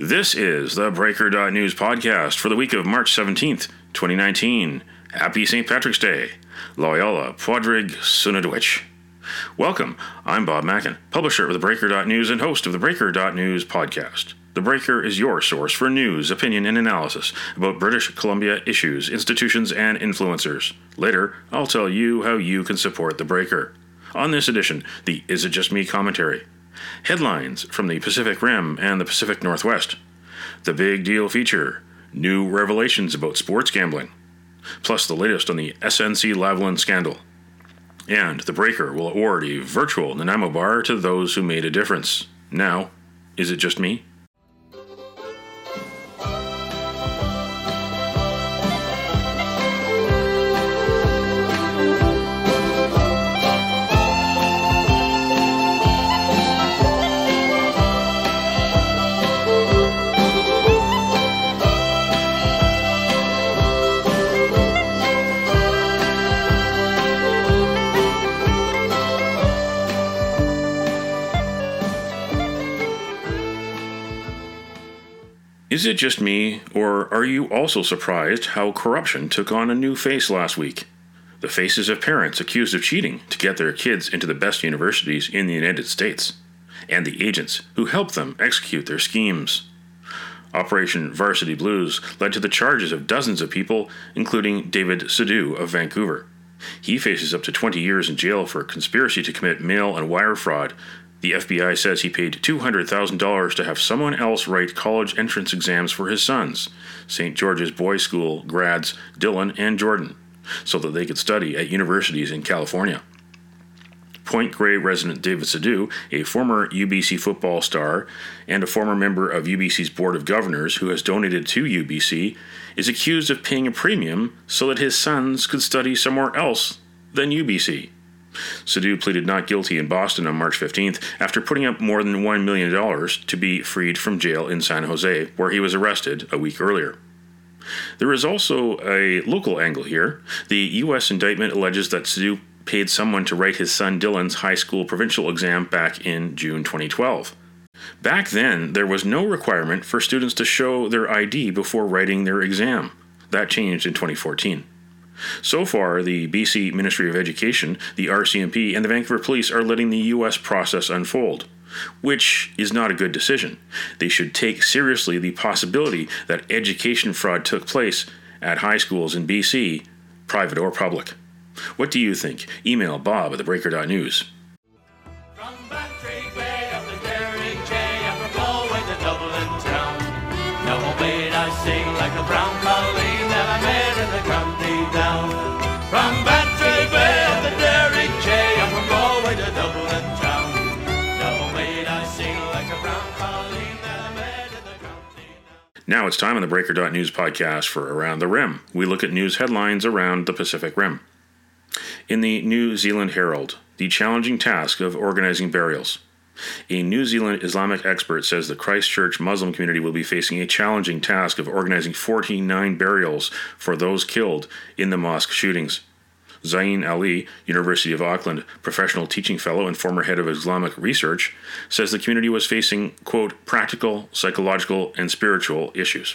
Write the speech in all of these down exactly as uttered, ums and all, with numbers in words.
This is the Breaker dot News podcast for the week of March seventeenth, twenty nineteen. Happy Saint Patrick's Day. Loyola Pwadrig Sunadwich. Welcome, I'm Bob Mackin, publisher of the Breaker dot News and host of the Breaker dot News podcast. The Breaker is your source for news, opinion, and analysis about British Columbia issues, institutions, and influencers. Later, I'll tell you how you can support The Breaker. On this edition, the Is It Just Me commentary. Headlines from the Pacific Rim and the Pacific Northwest. The Big Deal feature. New revelations about sports gambling. Plus the latest on the S N C Lavalin scandal. And The Breaker will award a virtual Nanaimo bar to those who made a difference. Now, is it just me? Is it just me, or are you also surprised how corruption took on a new face last week? The faces of parents accused of cheating to get their kids into the best universities in the United States, and the agents who helped them execute their schemes. Operation Varsity Blues led to the charges of dozens of people, including David Sadu of Vancouver. He faces up to twenty years in jail for conspiracy to commit mail and wire fraud. The F B I says he paid two hundred thousand dollars to have someone else write college entrance exams for his sons, Saint George's Boys School grads Dylan and Jordan, so that they could study at universities in California. Point Grey resident David Sadu, a former U B C football star and a former member of U B C's Board of Governors who has donated to U B C, is accused of paying a premium so that his sons could study somewhere else than U B C. Sadu pleaded not guilty in Boston on March fifteenth after putting up more than one million dollars to be freed from jail in San Jose, where he was arrested a week earlier. There is also a local angle here. The U S indictment alleges that Sadu paid someone to write his son Dylan's high school provincial exam back in June twenty twelve. Back then, there was no requirement for students to show their I D before writing their exam. That changed in twenty fourteen. So far, the B C Ministry of Education, the R C M P, and the Vancouver Police are letting the U S process unfold, which is not a good decision. They should take seriously the possibility that education fraud took place at high schools in B C, private or public. What do you think? Email Bob at the Breaker dot News. From Bantry Bay up the Derry Jay, and from Galway to Dublin town. Now obeyed I sing like a brown colleen that I met in the county down. From Bantry Bay up the Derry Jay, and from Galway to Dublin town. Now obeyed I sing like a brown colleen that I met in the county down. Now it's time on the Breaker dot News podcast for Around the Rim. We look at news headlines around the Pacific Rim. In the New Zealand Herald, the challenging task of organizing burials. A New Zealand Islamic expert says the Christchurch Muslim community will be facing a challenging task of organizing forty-nine burials for those killed in the mosque shootings. Zain Ali, University of Auckland professional teaching fellow and former head of Islamic research, says the community was facing, quote, practical, psychological, and spiritual issues.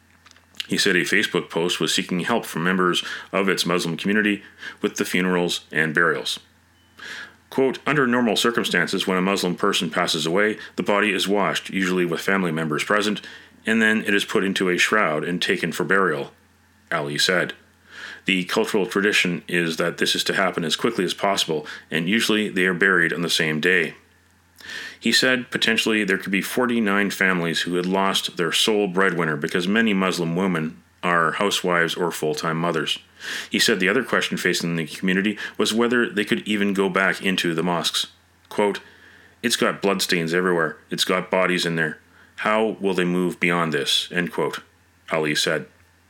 He said a Facebook post was seeking help from members of its Muslim community with the funerals and burials. Quote, under normal circumstances, when a Muslim person passes away, the body is washed, usually with family members present, and then it is put into a shroud and taken for burial, Ali said. The cultural tradition is that this is to happen as quickly as possible, and usually they are buried on the same day. He said potentially there could be forty-nine families who had lost their sole breadwinner because many Muslim women are housewives or full-time mothers. He said the other question facing the community was whether they could even go back into the mosques. Quote, it's got bloodstains everywhere. It's got bodies in there. How will they move beyond this? End quote, Ali said.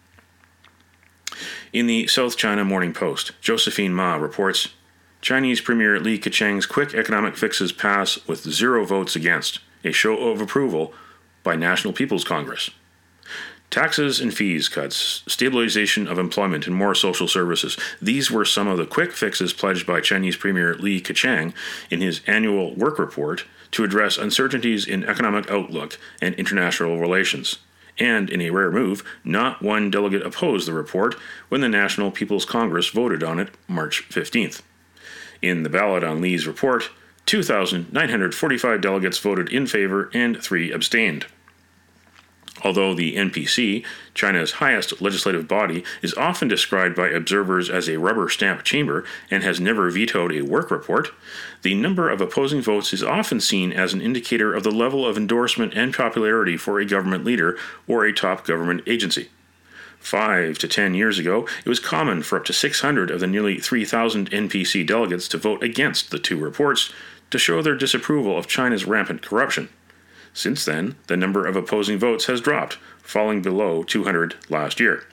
In the South China Morning Post, Josephine Ma reports, Chinese Premier Li Keqiang's quick economic fixes pass with zero votes against, a show of approval by National People's Congress. Taxes and fees cuts, stabilization of employment, and more social services. These were some of the quick fixes pledged by Chinese Premier Li Keqiang in his annual work report to address uncertainties in economic outlook and international relations. And, in a rare move, not one delegate opposed the report when the National People's Congress voted on it March fifteenth. In the ballot on Li's report, two thousand nine hundred forty-five delegates voted in favor and three abstained. Although the N P C, China's highest legislative body, is often described by observers as a rubber stamp chamber and has never vetoed a work report, the number of opposing votes is often seen as an indicator of the level of endorsement and popularity for a government leader or a top government agency. Five to ten years ago, it was common for up to six hundred of the nearly three thousand N P C delegates to vote against the two reports to show their disapproval of China's rampant corruption. Since then, the number of opposing votes has dropped, falling below two hundred last year.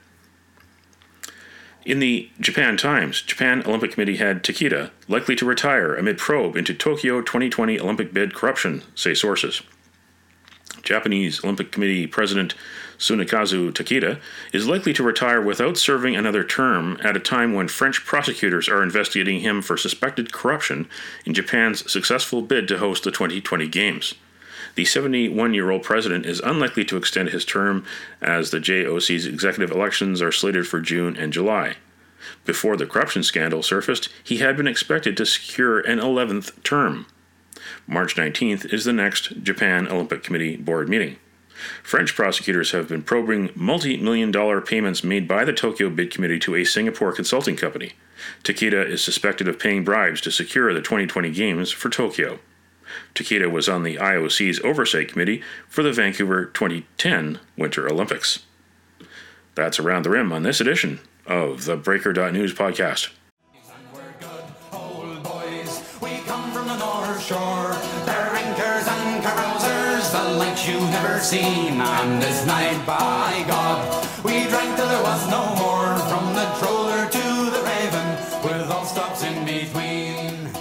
In the Japan Times, Japan Olympic Committee head Takeda likely to retire amid probe into Tokyo twenty twenty Olympic bid corruption, say sources. Japanese Olympic Committee President Tsunekazu Takeda is likely to retire without serving another term at a time when French prosecutors are investigating him for suspected corruption in Japan's successful bid to host the twenty twenty Games. The seventy-one-year-old president is unlikely to extend his term as the J O C's executive elections are slated for June and July. Before the corruption scandal surfaced, he had been expected to secure an eleventh term. March nineteenth is the next Japan Olympic Committee board meeting. French prosecutors have been probing multi-million dollar payments made by the Tokyo Bid Committee to a Singapore consulting company. Takeda is suspected of paying bribes to secure the twenty twenty Games for Tokyo. Takeda was on the I O C's Oversight Committee for the Vancouver twenty ten Winter Olympics. That's Around the Rim on this edition of the Breaker dot News podcast. We're good old boys. We come from the North Shore. Drinkers and carousers, the likes you've never seen. And this night, by God, we drank till there was no more. From the Troller to the Raven, with all stops in between.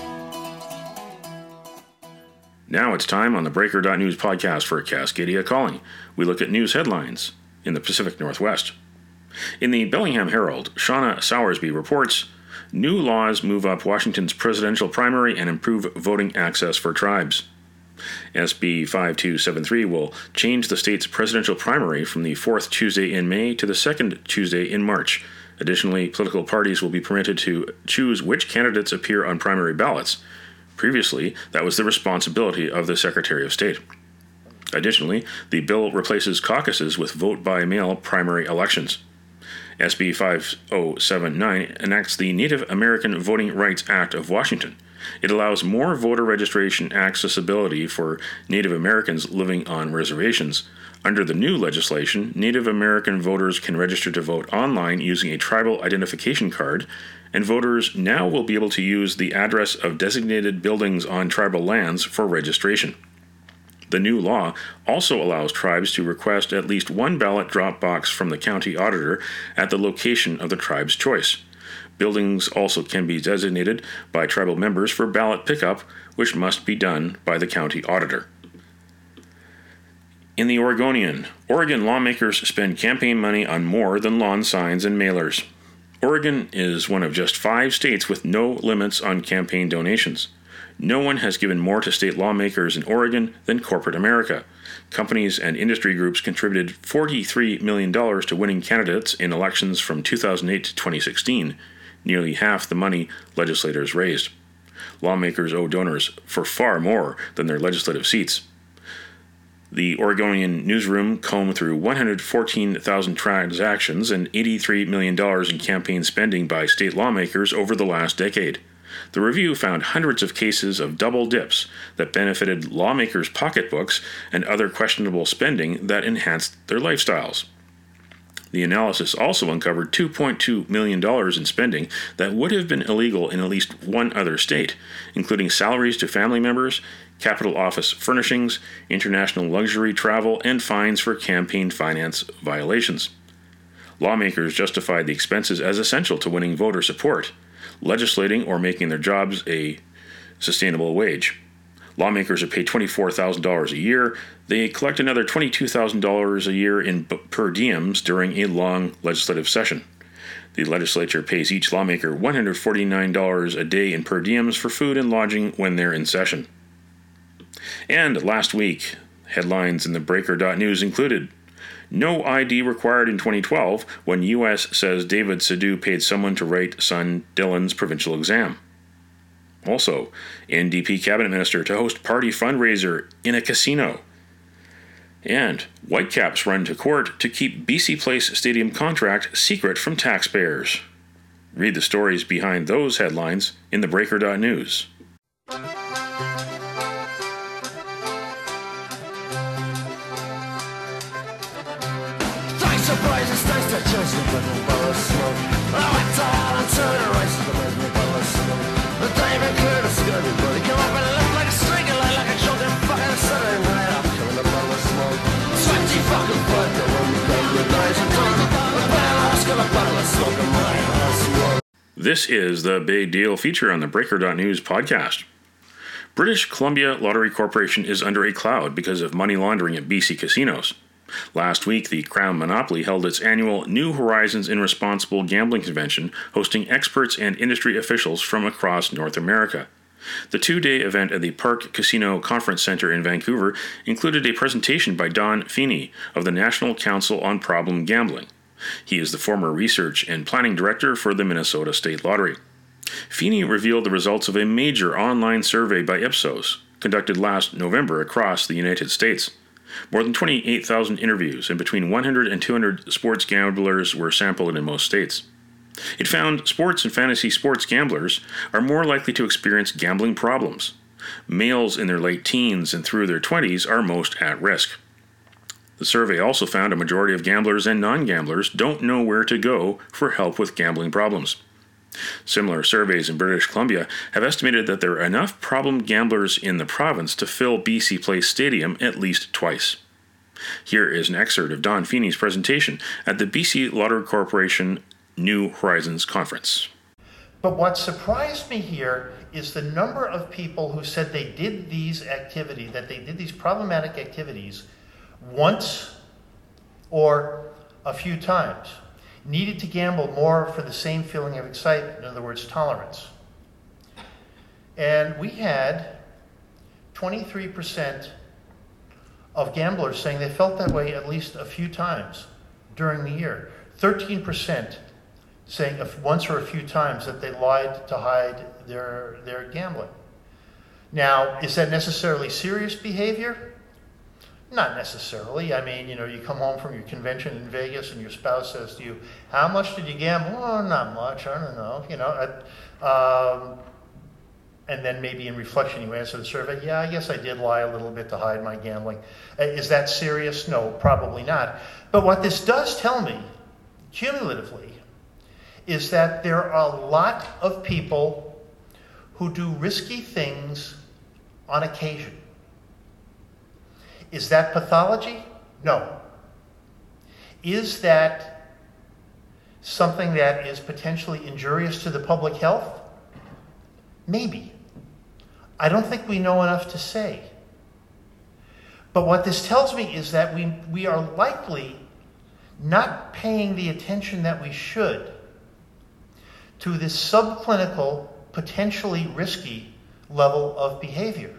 Now it's time on the Breaker dot News podcast for Cascadia Calling. We look at news headlines in the Pacific Northwest. In the Bellingham Herald, Shauna Sowersby reports, new laws move up Washington's presidential primary and improve voting access for tribes. S B five two seven three will change the state's presidential primary from the fourth Tuesday in May to the second Tuesday in March. Additionally, political parties will be permitted to choose which candidates appear on primary ballots. Previously, that was the responsibility of the Secretary of State. Additionally, the bill replaces caucuses with vote-by-mail primary elections. S B five oh seven nine enacts the Native American Voting Rights Act of Washington. It allows more voter registration accessibility for Native Americans living on reservations. Under the new legislation, Native American voters can register to vote online using a tribal identification card, and voters now will be able to use the address of designated buildings on tribal lands for registration. The new law also allows tribes to request at least one ballot drop box from the county auditor at the location of the tribe's choice. Buildings also can be designated by tribal members for ballot pickup, which must be done by the county auditor. In the Oregonian, Oregon lawmakers spend campaign money on more than lawn signs and mailers. Oregon is one of just five states with no limits on campaign donations. No one has given more to state lawmakers in Oregon than corporate America. Companies and industry groups contributed forty-three million dollars to winning candidates in elections from two thousand eight to twenty sixteen, nearly half the money legislators raised. Lawmakers owe donors for far more than their legislative seats. The Oregonian newsroom combed through one hundred fourteen thousand transactions and eighty-three million dollars in campaign spending by state lawmakers over the last decade. The review found hundreds of cases of double dips that benefited lawmakers' pocketbooks and other questionable spending that enhanced their lifestyles. The analysis also uncovered two point two million dollars in spending that would have been illegal in at least one other state, including salaries to family members, capital office furnishings, international luxury travel, and fines for campaign finance violations. Lawmakers justified the expenses as essential to winning voter support, legislating or making their jobs a sustainable wage. Lawmakers are paid twenty-four thousand dollars a year. They collect another twenty-two thousand dollars a year in per diems during a long legislative session. The legislature pays each lawmaker one hundred forty-nine dollars a day in per diems for food and lodging when they're in session. And last week, headlines in the Breaker dot news included, no I D required in twenty twelve when U S says David Sidhu paid someone to write son Dylan's provincial exam. Also, N D P cabinet minister to host party fundraiser in a casino. And Whitecaps run to court to keep B C Place Stadium contract secret from taxpayers. Read the stories behind those headlines in the Breaker dot news. Surprises, taste that just a little ball of smoke. I went down and turned the races to make me ball of smoke. The David cleared the skirty, but he come up and left like a streaker, like, like a drunken fucking Saturday night. I'm coming a ball of smoke. Twenty fucking vodka when we go to the days and done. The band ask of a bottle of smoke and my house smoke. This is the Big Deal feature on the Breaker dot news podcast. British Columbia Lottery Corporation is under a cloud because of money laundering at B C casinos. Last week, the Crown Monopoly held its annual New Horizons in Responsible Gambling Convention, hosting experts and industry officials from across North America. The two-day event at the Park Casino Conference Centre in Vancouver included a presentation by Don Feeney of the National Council on Problem Gambling. He is the former research and planning director for the Minnesota State Lottery. Feeney revealed the results of a major online survey by Ipsos, conducted last November across the United States. More than twenty-eight thousand interviews and between one hundred and two hundred sports gamblers were sampled in most states. It found sports and fantasy sports gamblers are more likely to experience gambling problems. Males in their late teens and through their twenties are most at risk. The survey also found a majority of gamblers and non-gamblers don't know where to go for help with gambling problems. Similar surveys in British Columbia have estimated that there are enough problem gamblers in the province to fill B C Place Stadium at least twice. Here is an excerpt of Don Feeney's presentation at the B C Lottery Corporation New Horizons Conference. But what surprised me here is the number of people who said they did these activities, that they did these problematic activities once or a few times. Needed to gamble more for the same feeling of excitement, in other words, tolerance. And we had twenty-three percent of gamblers saying they felt that way at least a few times during the year. thirteen percent saying once or a few times that they lied to hide their, their gambling. Now, is that necessarily serious behavior? Not necessarily. I mean, you know, you come home from your convention in Vegas and your spouse says to you, how much did you gamble? Oh, not much. I don't know. You know, um, and then maybe in reflection you answer the survey, yeah, I guess I did lie a little bit to hide my gambling. Is that serious? No, probably not. But what this does tell me, cumulatively, is that there are a lot of people who do risky things on occasion. Is that pathology? No. Is that something that is potentially injurious to the public health? Maybe. I don't think we know enough to say. But what this tells me is that we, we are likely not paying the attention that we should to this subclinical, potentially risky level of behavior.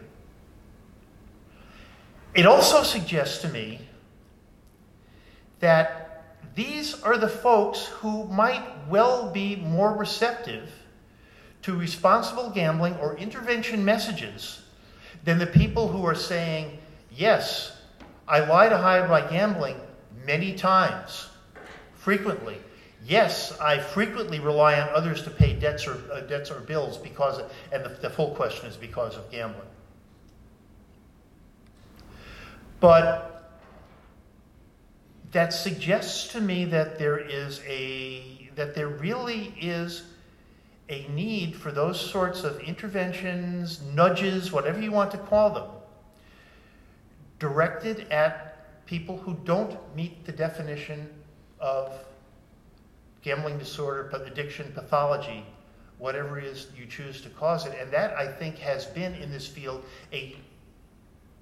It also suggests to me that these are the folks who might well be more receptive to responsible gambling or intervention messages than the people who are saying, yes, I lie to hide my gambling many times, frequently. Yes, I frequently rely on others to pay debts or uh, debts or bills because, of, and the, the full question is because of gambling. But that suggests to me that there is a, that there really is a need for those sorts of interventions, nudges, whatever you want to call them, directed at people who don't meet the definition of gambling disorder, addiction, pathology, whatever it is you choose to cause it. And that, I think, has been in this field a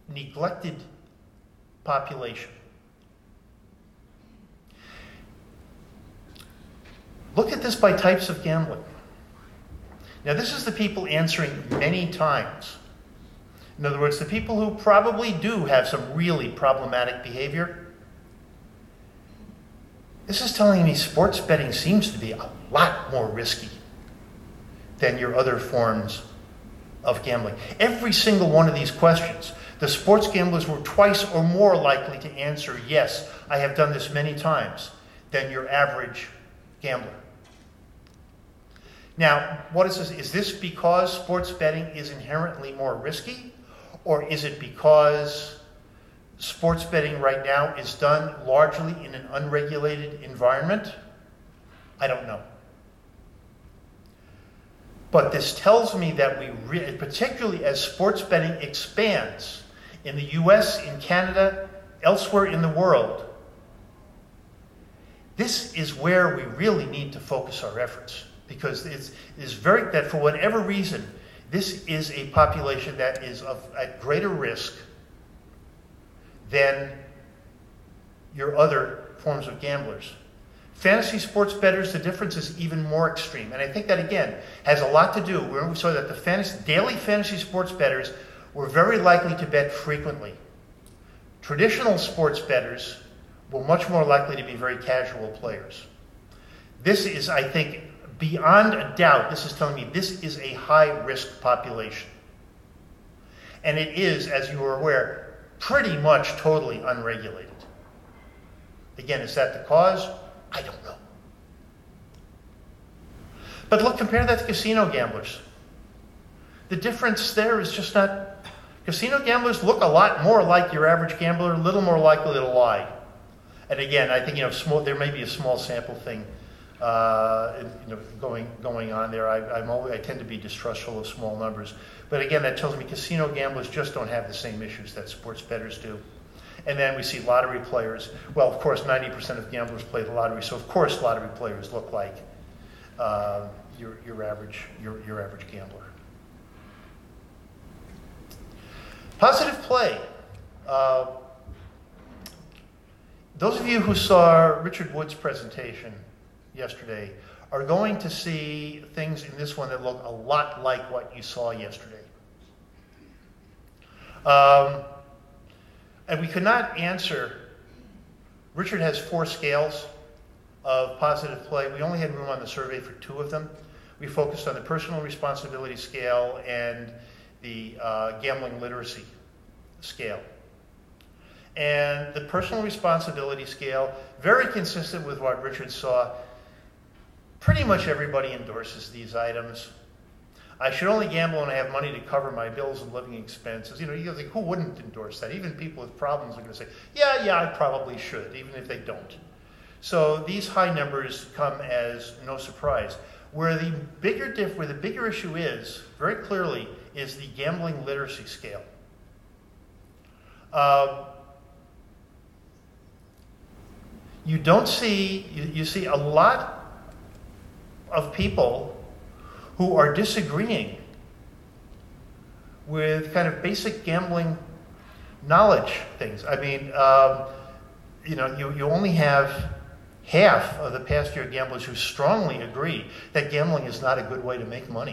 neglected population. Look at this by types of gambling. Now, this is the people answering many times. In other words, the people who probably do have some really problematic behavior. This is telling me sports betting seems to be a lot more risky than your other forms of gambling. Every single one of these questions, the sports gamblers were twice or more likely to answer, yes, I have done this many times, than your average gambler. Now, what is this? Is this because sports betting is inherently more risky? Or is it because sports betting right now is done largely in an unregulated environment? I don't know. But this tells me that we, re- particularly as sports betting expands in the U S, in Canada, elsewhere in the world, this is where we really need to focus our efforts. Because it's, it's very, that for whatever reason, this is a population that is of at greater risk than your other forms of gamblers. Fantasy sports bettors, the difference is even more extreme. And I think that, again, has a lot to do, we saw that the fantasy, daily fantasy sports bettors were very likely to bet frequently. Traditional sports bettors were much more likely to be very casual players. This is, I think, beyond a doubt, this is telling me this is a high-risk population. And it is, as you are aware, pretty much totally unregulated. Again, is that the cause? I don't know. But look, compare that to casino gamblers. The difference there is just not... Casino gamblers look a lot more like your average gambler, a little more likely to lie. And again, I think, you know, small, there may be a small sample thing Uh, you know, going going on there. I, I'm always, I tend to be distrustful of small numbers. But again, that tells me casino gamblers just don't have the same issues that sports bettors do. And then we see lottery players. Well, of course, ninety percent of gamblers play the lottery, so of course lottery players look like uh, your your average your your average gambler. Positive play. Uh, those of you who saw Richard Wood's presentation yesterday are going to see things in this one that look a lot like what you saw yesterday. Um, and we could not answer. Richard has four scales of positive play. We only had room on the survey for two of them. We focused on the personal responsibility scale and the uh, gambling literacy scale. And the personal responsibility scale, very consistent with what Richard saw. Pretty much everybody endorses these items. I should only gamble when I have money to cover my bills and living expenses. You know, you think, who wouldn't endorse that? Even people with problems are going to say, yeah, yeah, I probably should, even if they don't. So these high numbers come as no surprise. Where the bigger diff, where the bigger issue is, very clearly, is the gambling literacy scale. Uh, you don't see, you, you see a lot of people who are disagreeing with kind of basic gambling knowledge things. I mean, um, you know, you, you only have half of the past year gamblers who strongly agree that gambling is not a good way to make money.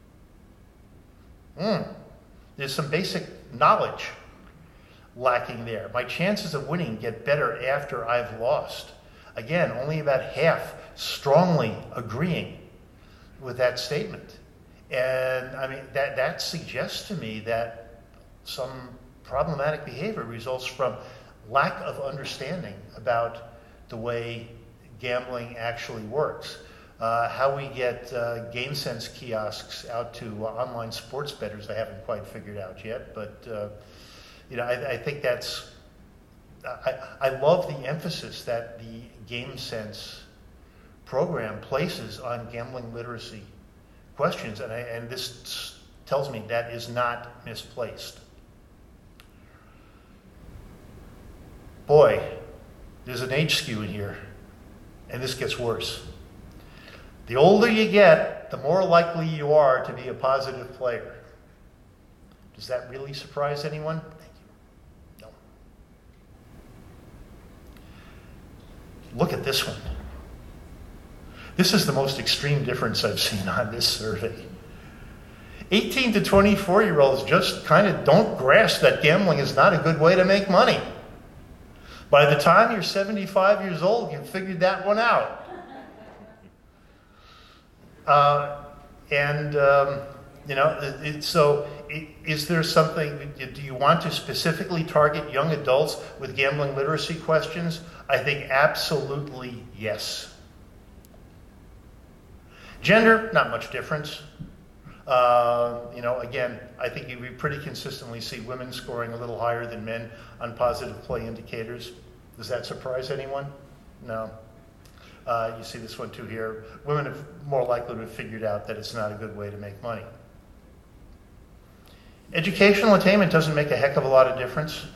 Mm. There's some basic knowledge lacking there. My chances of winning get better after I've lost. Again, only about half strongly agreeing with that statement. And I mean, that, that suggests to me that some problematic behavior results from lack of understanding about the way gambling actually works. Uh, how we get uh, GameSense kiosks out to uh, online sports bettors, I haven't quite figured out yet. But uh, you know, I, I think that's. I, I love the emphasis that the GameSense program places on gambling literacy questions, and I, and this tells me that is not misplaced. Boy, there's an age skew in here, and this gets worse. The older you get, the more likely you are to be a positive player. Does that really surprise anyone? Thank you. look at this one. This is the most extreme difference I've seen on this survey. eighteen to twenty-four year olds just kind of don't grasp that gambling is not a good way to make money. By the time you're seventy-five years old, you've figured that one out. Uh, and, um, you know, it, it, so it, is there something, do you want to specifically target young adults with gambling literacy questions? I think absolutely yes. Gender, not much difference. Uh, you know, again, I think you pretty consistently see women scoring a little higher than men on positive play indicators. Does that surprise anyone? No. Uh, you see this one too here. Women are more likely to have figured out that it's not a good way to make money. Educational attainment doesn't make a heck of a lot of difference.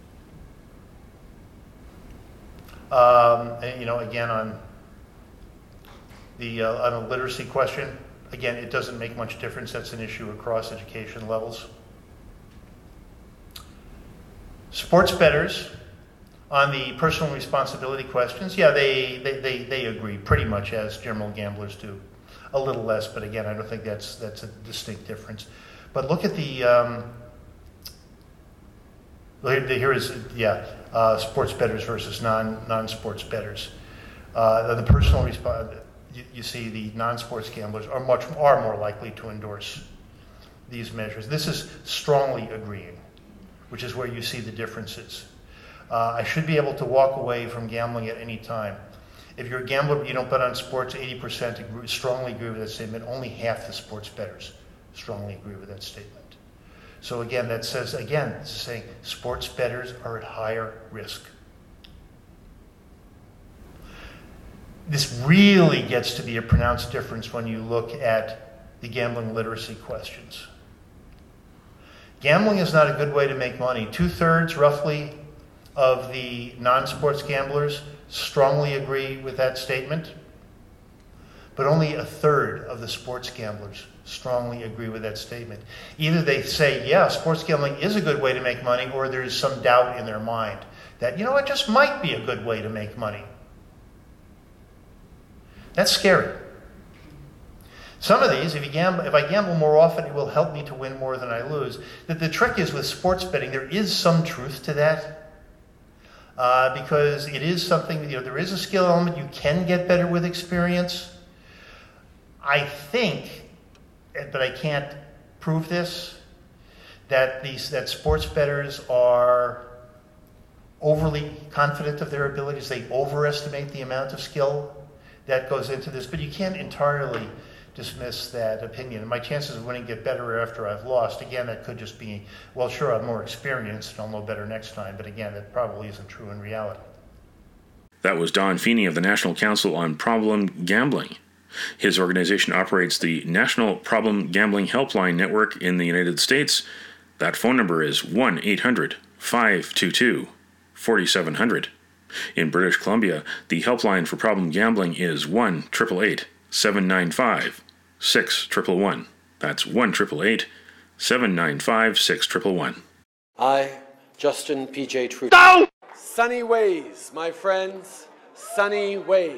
Um, and, you know, again, on the uh, on a literacy question, again, it doesn't make much difference. That's an issue across education levels. Sports bettors, on the personal responsibility questions, yeah, they, they, they, they agree pretty much as general gamblers do. A little less, but again, I don't think that's that's a distinct difference. But look at the, um, here, here is, yeah, uh, sports bettors versus non, non-sports bettors. Uh, the personal response, you, you see the non-sports gamblers are much are more likely to endorse these measures. This is strongly agreeing, which is where you see the differences. Uh, I should be able to walk away from gambling at any time. If you're a gambler but you don't bet on sports, eighty percent agree, strongly agree with that statement. Only half the sports bettors strongly agree with that statement. So again, that says, again, it's saying sports bettors are at higher risk. This really gets to be a pronounced difference when you look at the gambling literacy questions. Gambling is not a good way to make money. Two-thirds, roughly, of the non-sports gamblers strongly agree with that statement, but only a third of the sports gamblers strongly agree with that statement. Either they say, yeah, sports gambling is a good way to make money, or there is some doubt in their mind that, you know, it just might be a good way to make money. That's scary. Some of these, if you gamble, if I gamble more often, it will help me to win more than I lose. That the trick is with sports betting, there is some truth to that. Uh, because it is something, you know, there is a skill element. You can get better with experience. I think, but I can't prove this, that these that sports bettors are overly confident of their abilities. They overestimate the amount of skill that goes into this. But you can't entirely dismiss that opinion. And my chances of winning get better after I've lost. Again, that could just be, well, sure, I'm more experienced and I'll know better next time. But again, that probably isn't true in reality. That was Don Feeney of the National Council on Problem Gambling. His organization operates the National Problem Gambling Helpline Network in the United States. That phone number is one eight hundred, five two two, four seven zero zero. In British Columbia, the helpline for problem gambling is one eight eight eight, seven nine five, six one one one. That's one eight eight eight, seven nine five, six one one one. I, Justin P J Trudeau. No! Sunny ways, my friends. Sunny ways.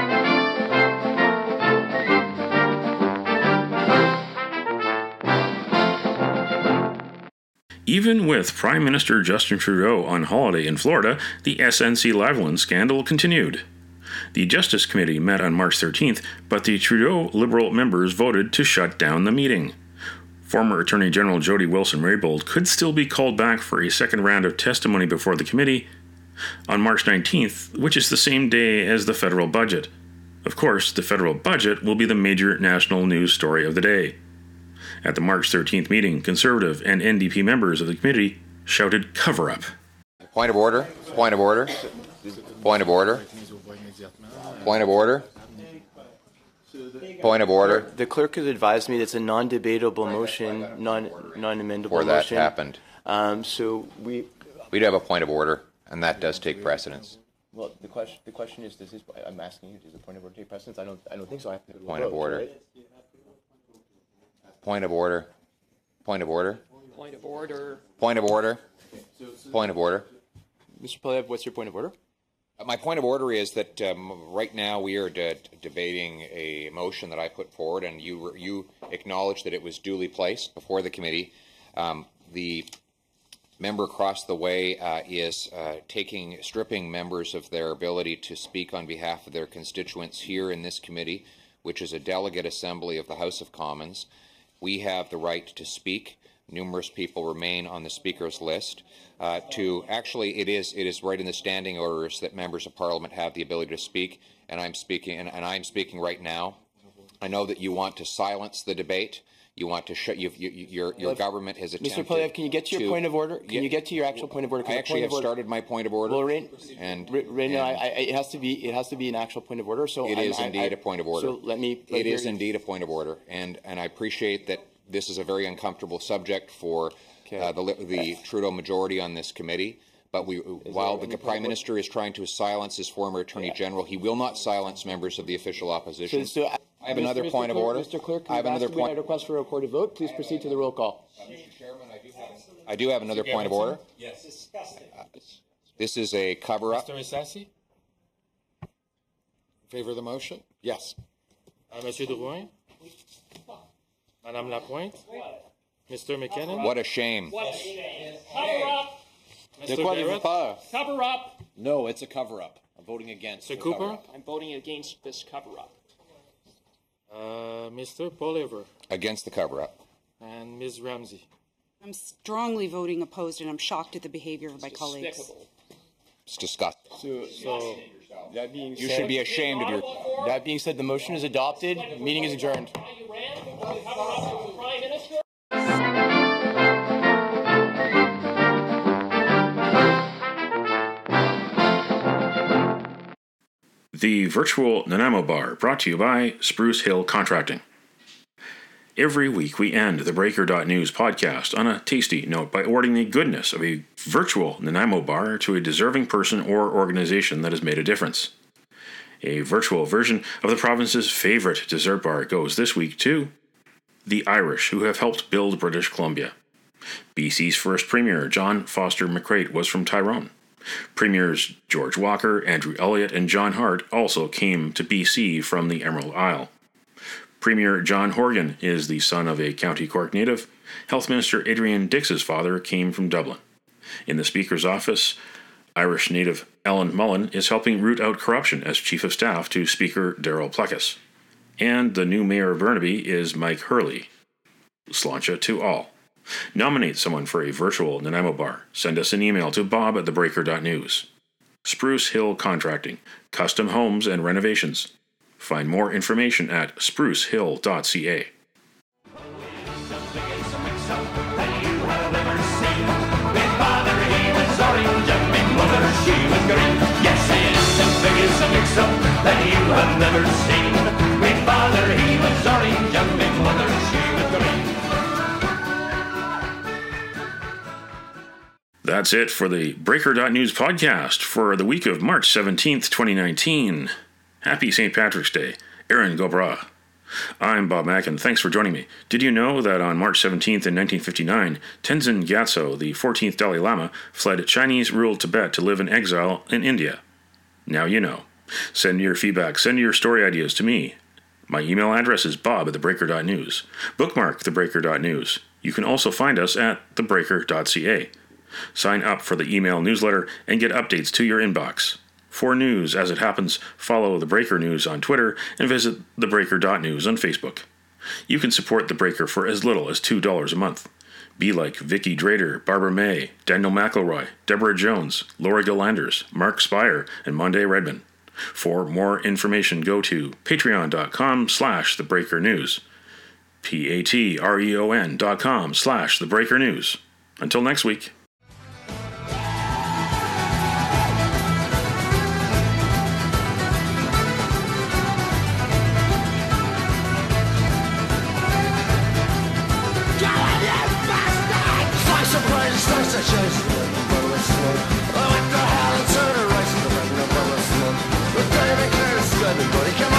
Even with Prime Minister Justin Trudeau on holiday in Florida, the S N C-Lavalin scandal continued. The Justice Committee met on March thirteenth, but the Trudeau Liberal members voted to shut down the meeting. Former Attorney General Jody Wilson-Raybould could still be called back for a second round of testimony before the committee on March nineteenth, which is the same day as the federal budget. Of course, the federal budget will be the major national news story of the day. At the March thirteenth meeting, Conservative and N D P members of the committee shouted cover-up. Point of order. Point of order. Point of order. Point of order. Point of order. The clerk has advised me that's a non-debatable motion, non non-amendable Before that motion. happened. Um, so we. We do have a point of order, and that does take precedence. Well, the question the question is, does this? I'm asking you, does the point of order take precedence? I don't. I don't think so. I have to Point of vote, order. right? Point of order. Point of order. Point of order. Point of order. Point of order. Mister Poilievre, what's your point of order? My point of order is that um, right now we are de debating a motion that I put forward, and you you acknowledged that it was duly placed before the committee. Um, the member across the way uh, is uh, taking stripping members of their ability to speak on behalf of their constituents here in this committee, which is a delegate assembly of the House of Commons. We have the right to speak. Numerous people remain on the speakers list. Uh, to actually, it is it is right in the standing orders that members of Parliament have the ability to speak, and I'm speaking, and, and I'm speaking right now. I know that you want to silence the debate. You want to shut. You, you, your your government has attempted. Mister Poilievre, can you get to your to, point of order? Can yeah, you get to your actual point of order? I actually have started my point of order. Well, Rain, and, Rain, and I, I, it has to be it has to be an actual point of order. So it I'm, is indeed I, a point of order. So let me. Let it is you. indeed a point of order, and and I appreciate that. This is a very uncomfortable subject for okay. uh, the, the Trudeau majority on this committee. But we, while the Prime Minister is trying to silence his former Attorney yeah. General, he will not silence members of the official opposition. So, so, I have Mister another Mister point Clerk, of order. Mister Clerk, I have another point. A request for a recorded vote. Please proceed to the roll call. Uh, Mister Chairman, I do have, I do have another point of order. Yes. Disgusting. Uh, this is a cover-up. Mister Essassi? Favor of the motion? Yes. Uh, Monsieur Drouin? Madame Lapointe? Mister McKinnon? What a shame. What a shame. Cover up! Mister Barrett? Cover up! No, it's a cover-up. I'm voting against. Mister Cooper? I'm voting against this cover-up. Uh, Mister Poilievre? Against the cover-up. And Miz Ramsey? I'm strongly voting opposed, and I'm shocked at the behavior of my it's colleagues. Despicable. It's disgusting. So, so that being you said, should be ashamed of your. That being said, the motion is adopted. Meeting is adjourned. The virtual Nanaimo Bar, brought to you by Spruce Hill Contracting. Every week we end the Breaker dot News podcast on a tasty note by awarding the goodness of a virtual Nanaimo Bar to a deserving person or organization that has made a difference. A virtual version of the province's favorite dessert bar goes this week to the Irish, who have helped build British Columbia. B C's first Premier, John Foster McCreight, was from Tyrone. Premiers George Walker, Andrew Elliott, and John Hart also came to B C from the Emerald Isle. Premier John Horgan is the son of a County Cork native. Health Minister Adrian Dix's father came from Dublin. In the Speaker's office, Irish native Ellen Mullen is helping root out corruption as Chief of Staff to Speaker Darrell Plecas. And the new Mayor of Burnaby is Mike Hurley. Sláinte to all. Nominate someone for a virtual Nanaimo Bar. Send us an email to bob at the breaker dot news. Spruce Hill Contracting, custom homes and renovations. Find more information at spruce hill dot c a. That's it for the Breaker dot News podcast for the week of March seventeenth, twenty nineteen. Happy Saint Patrick's Day. Aaron Gobra. I'm Bob Mackin. Thanks for joining me. Did you know that on March seventeenth in nineteen fifty-nine, Tenzin Gyatso, the fourteenth Dalai Lama, fled Chinese-ruled Tibet to live in exile in India? Now you know. Send your feedback, send your story ideas to me. My email address is bob at the breaker dot news. Bookmark the breaker dot news. You can also find us at the breaker dot c a. Sign up for the email newsletter and get updates to your inbox. For news as it happens, follow The Breaker News on Twitter and visit the breaker dot news on Facebook. You can support The Breaker for as little as two dollars a month. Be like Vicky Drader, Barbara May, Daniel McElroy, Deborah Jones, Laura Gillanders, Mark Spire, and Monday Redman. For more information, go to patreon dot com slash the breaker news. P-A-T-R-E-O-N dot com slash the breaker news. Until next week. Everybody come